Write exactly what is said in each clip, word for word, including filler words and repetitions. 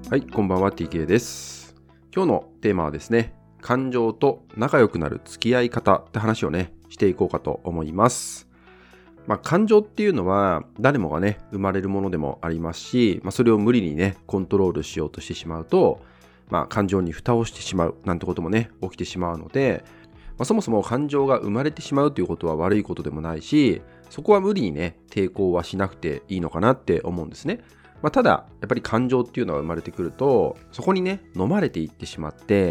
はい、こんばんは ティーケー です。今日のテーマはですね、感情と仲良くなる付き合い方って話をね、していこうかと思います。まあ、感情っていうのは誰もがね、生まれるものでもありますし、まあ、それを無理にね、コントロールしようとしてしまうと、まあ、感情に蓋をしてしまうなんてこともね、起きてしまうので、まあ、そもそも感情が生まれてしまうということは悪いことでもないし、そこは無理にね、抵抗はしなくていいのかなって思うんですね。まあ、ただ、やっぱり感情っていうのが生まれてくると、そこにね、飲まれていってしまって、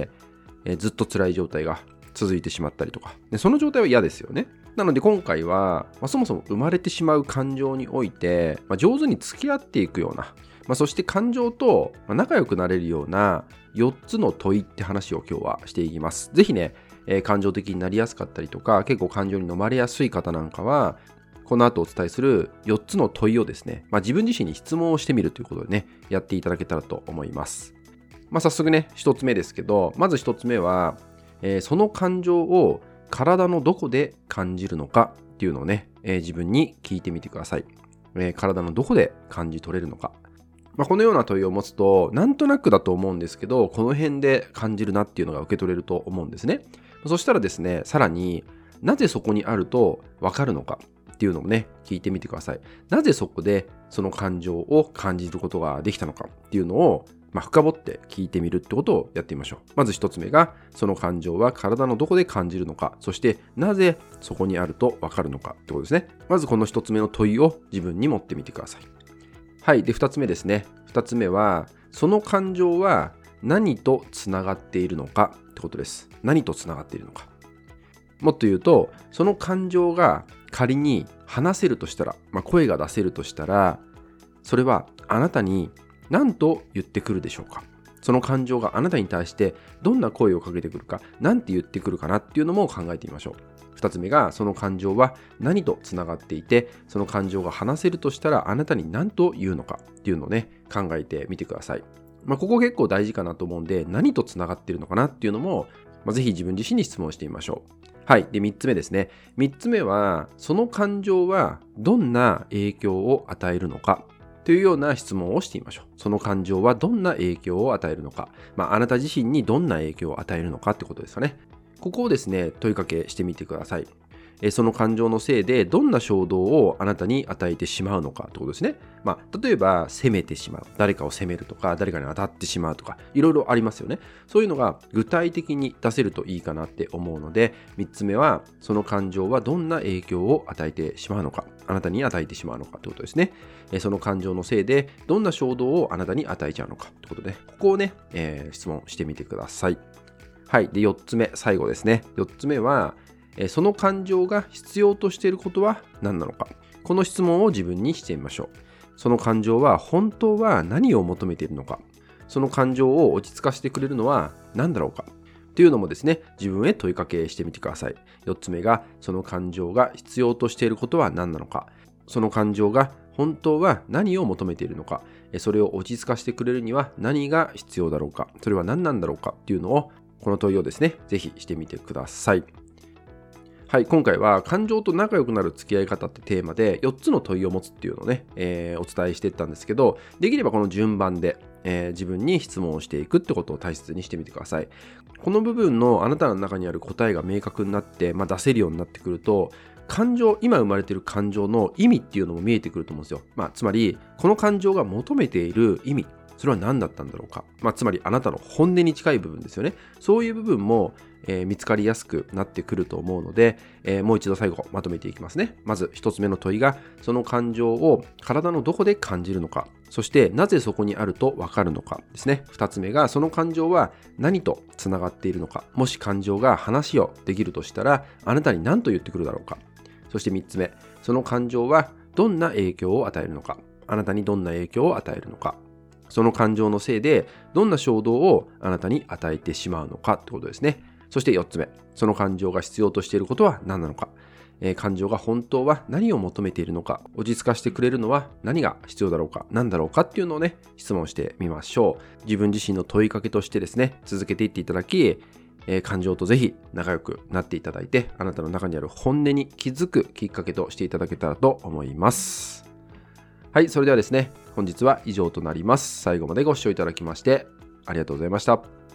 えーずっと辛い状態が続いてしまったりとか、でその状態は嫌ですよね。なので今回は、まあ、そもそも生まれてしまう感情において、まあ、上手に付き合っていくような、まあ、そして感情と仲良くなれるようなよっつの問いって話を今日はしていきます。ぜひね、えー感情的になりやすかったりとか、結構感情に飲まれやすい方なんかは、この後お伝えするよっつの問いをですね、まあ、自分自身に質問をしてみるということでね、やっていただけたらと思います。まあ、早速ね、ひとつめですけど、まずひとつめは、えーその感情を体のどこで感じるのかっていうのをね、えー自分に聞いてみてください。えー体のどこで感じ取れるのか。まあ、このような問いを持つと、なんとなくだと思うんですけど、この辺で感じるなっていうのが受け取れると思うんですね。そしたらですね、さらになぜそこにあるとわかるのかっていうのもね、聞いてみてください。なぜそこでその感情を感じることができたのかっていうのを、まあ、深掘って聞いてみるってことをやってみましょう。まず一つ目が、その感情は体のどこで感じるのか、そしてなぜそこにあるとわかるのかってことですね。まずこの一つ目の問いを自分に持ってみてください。はい。で、二つ目ですね。二つ目は、その感情は何とつながっているのかってことです。何とつながっているのか。もっと言うと、その感情が仮に話せるとしたら、まあ、声が出せるとしたら、それはあなたに何と言ってくるでしょうか。その感情があなたに対してどんな声をかけてくるか、何て言ってくるかなっていうのも考えてみましょう。二つ目が、その感情は何とつながっていて、その感情が話せるとしたらあなたに何と言うのかっていうのをね、考えてみてください。まあ、ここ結構大事かなと思うんで、何とつながっているのかなっていうのも、まあ、ぜひ自分自身に質問してみましょう。はい。で、三つ目ですね。三つ目は、その感情はどんな影響を与えるのかというような質問をしてみましょう。その感情はどんな影響を与えるのか、まあ、あなた自身にどんな影響を与えるのかってことですかね。ここをですね、問いかけしてみてください。えその感情のせいでどんな衝動をあなたに与えてしまうのかってことですね。まあ、例えば責めてしまう、誰かを責めるとか、誰かに当たってしまうとか、いろいろありますよね。そういうのが具体的に出せるといいかなって思うので、みっつめはその感情はどんな影響を与えてしまうのか、あなたに与えてしまうのかってことですね。えその感情のせいでどんな衝動をあなたに与えちゃうのかってことで、ここをね、えー質問してみてください。はい。で、よっつめ、最後ですね。よっつめは、えその感情が必要としていることは何なのか。この質問を自分にしてみましょう。その感情は本当は何を求めているのか。その感情を落ち着かせてくれるのは何だろうか。というのもですね、自分へ問いかけしてみてください。よっつめが、その感情が必要としていることは何なのか。その感情が本当は何を求めているのか。それを落ち着かせてくれるには何が必要だろうか。それは何なんだろうかっていうのを、この問いをですね、ぜひしてみてください。はい、今回は感情と仲良くなる付き合い方ってテーマでよっつの問いを持つっていうのをね、えーお伝えしていったんですけど、できればこの順番で、えー自分に質問をしていくってことを大切にしてみてください。この部分のあなたの中にある答えが明確になって、まあ、出せるようになってくると、感情、今生まれている感情の意味っていうのも見えてくると思うんですよ。まあ、つまり、この感情が求めている意味、それは何だったんだろうか。まあ、つまりあなたの本音に近い部分ですよね。そういう部分も、えー見つかりやすくなってくると思うので、えーもう一度最後まとめていきますね。まず一つ目の問いが、その感情を体のどこで感じるのか、そしてなぜそこにあるとわかるのかですね。二つ目が、その感情は何とつながっているのか。もし感情が話をできるとしたら、あなたに何と言ってくるだろうか。そして三つ目、その感情はどんな影響を与えるのか。あなたにどんな影響を与えるのか。その感情のせいでどんな衝動をあなたに与えてしまうのかってことですね。そしてよっつめ、その感情が必要としていることは何なのか。えー感情が本当は何を求めているのか、落ち着かせてくれるのは何が必要だろうか、何だろうかっていうのをね、質問してみましょう。自分自身の問いかけとしてですね、続けていっていただき、えー感情とぜひ仲良くなっていただいて、あなたの中にある本音に気づくきっかけとしていただけたらと思います。はい、それではですね、 本日は以上となります。最後までご視聴いただきましてありがとうございました。